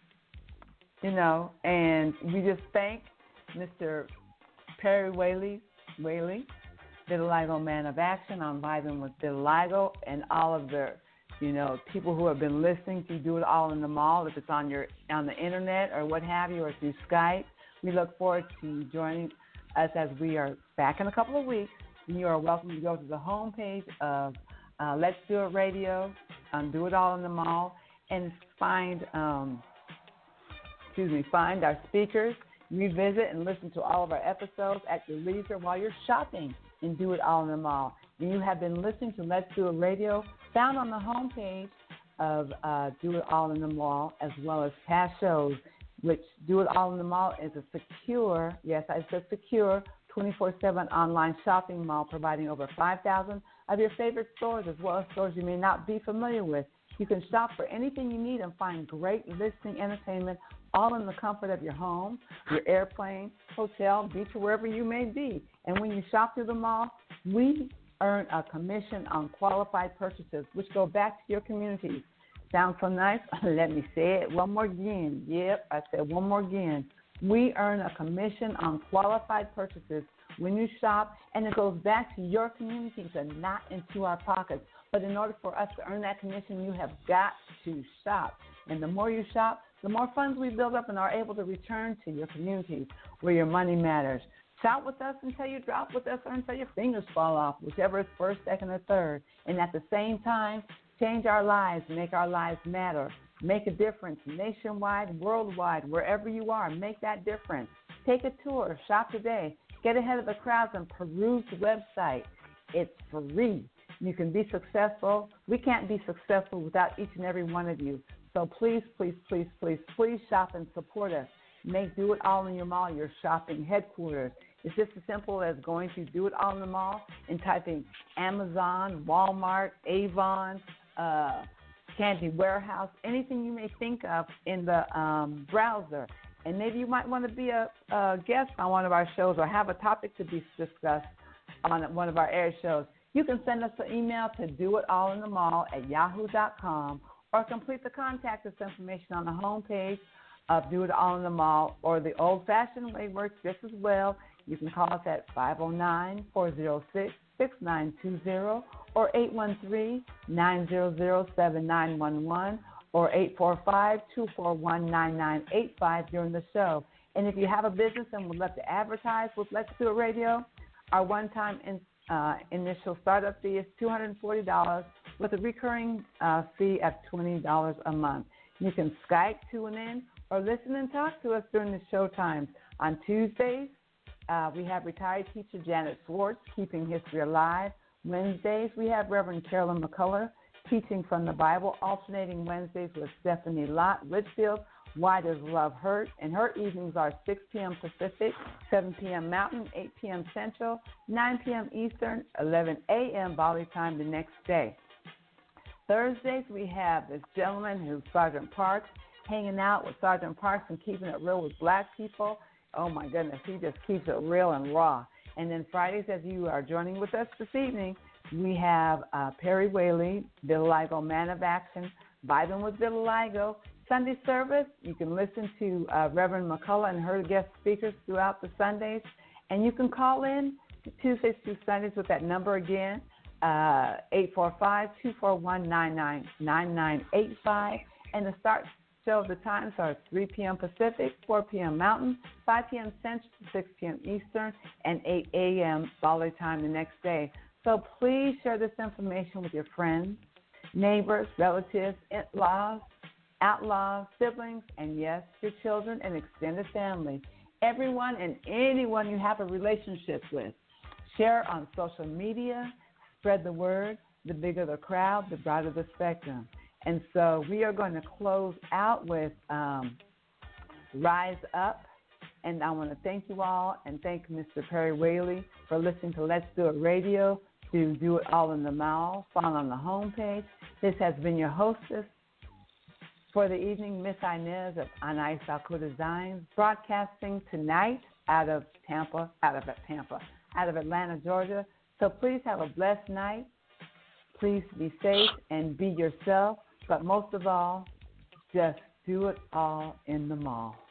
you know, and we just thank Mister Perry Whaley, Whaley, Vitiligo Man of Action on Vibing with Vitiligo, and all of the, you know, people who have been listening to Do It All in the Mall, if it's on your on the internet or what have you, or through Skype. We look forward to you joining us as we are back in a couple of weeks. And you are welcome to go to the homepage of uh, Let's Do It Radio, um, Do It All in the Mall, and find, um, excuse me, find our speakers, revisit and listen to all of our episodes at your leisure while you're shopping and Do It All in the Mall. And you have been listening to Let's Do It Radio, found on the homepage of uh, Do It All in the Mall, as well as past shows, which Do It All in the Mall is a secure, yes, it's a secure twenty-four seven online shopping mall providing over five thousand of your favorite stores as well as stores you may not be familiar with. You can shop for anything you need and find great listening entertainment all in the comfort of your home, your airplane, hotel, beach, or wherever you may be. And when you shop through the mall, we earn a commission on qualified purchases, which go back to your communities. Sounds so nice? Let me say it one more again. Yep, I said one more again. We earn a commission on qualified purchases when you shop, and it goes back to your communities and not into our pockets. But in order for us to earn that commission, you have got to shop. And the more you shop, the more funds we build up and are able to return to your communities where your money matters. Shop with us until you drop with us or until your fingers fall off, whichever is first, second, or third. And at the same time, change our lives, make our lives matter. Make a difference nationwide, worldwide, wherever you are. Make that difference. Take a tour. Shop today. Get ahead of the crowds and peruse the website. It's free. You can be successful. We can't be successful without each and every one of you. So please, please, please, please, please shop and support us. Make Do It All in Your Mall your shopping headquarters. It's just as simple as going to Do It All in the Mall and typing Amazon, Walmart, Avon, uh, Candy Warehouse, anything you may think of in the um, browser. And maybe you might want to be a, a guest on one of our shows or have a topic to be discussed on one of our air shows. You can send us an email to doitallinthemall at yahoo dot com or complete the contact us information on the homepage of Do It All in the Mall, or the old-fashioned way works just as well. You can call us at five oh nine, four oh six, six nine two zero or eight one three, nine zero zero, seven nine one one or eight four five, two four one, nine nine eight five during the show. And if you have a business and would love to advertise with Let's Do It Radio, our one-time in, uh, initial startup fee is two hundred forty dollars with a recurring uh, fee of twenty dollars a month. You can Skype, tune in, or listen and talk to us during the show times. On Tuesdays, uh, we have retired teacher Janet Swartz, Keeping History Alive. Wednesdays, we have Reverend Carolyn McCullough, Teaching from the Bible, alternating Wednesdays with Stephanie Lott Litchfield. Why Does Love Hurt? And her evenings are six p.m. Pacific, seven p.m. Mountain, eight p.m. Central, nine p.m. Eastern, eleven a.m. Bali time the next day. Thursdays, we have this gentleman who's Sergeant Parks, hanging out with Sergeant Parks and keeping it real with black people. Oh, my goodness, he just keeps it real and raw. And then Fridays, as you are joining with us this evening, we have uh, Perry Whaley, Vitiligo Man of Action, Vibing with Vitiligo, Sunday service. You can listen to uh, Reverend McCullough and her guest speakers throughout the Sundays. And you can call in Tuesdays through Sundays with that number again, uh, eight four five, two four one, nine nine nine nine eight five. And the start show of the times are three p.m. Pacific, four p.m. Mountain, five p.m. Central, six p.m. Eastern, and eight a.m. Bali time the next day. So please share this information with your friends, neighbors, relatives, in-laws, outlaws, siblings, and yes, your children and extended family. Everyone and anyone you have a relationship with. Share on social media, spread the word. The bigger the crowd, the broader the spectrum. And so we are going to close out with um, Rise Up. And I want to thank you all and thank Mister Perry Whaley for listening to Let's Do It Radio, to Do It All in the Mall, found on the homepage. This has been your hostess for the evening, Miss Inez of Anais Alco Designs, broadcasting tonight out of Tampa, out of Tampa, out of Atlanta, Georgia. So please have a blessed night. Please be safe and be yourself. But most of all, just do it all in the mall.